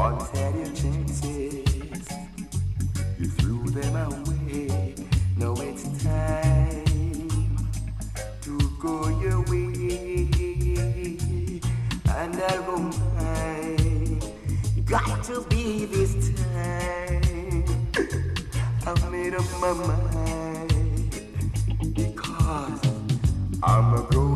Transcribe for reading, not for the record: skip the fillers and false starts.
Once had your chances, you threw them away. Now it's time to go your way, and I'll go mine. Got to be this time. I've made up my mind because I'm a grown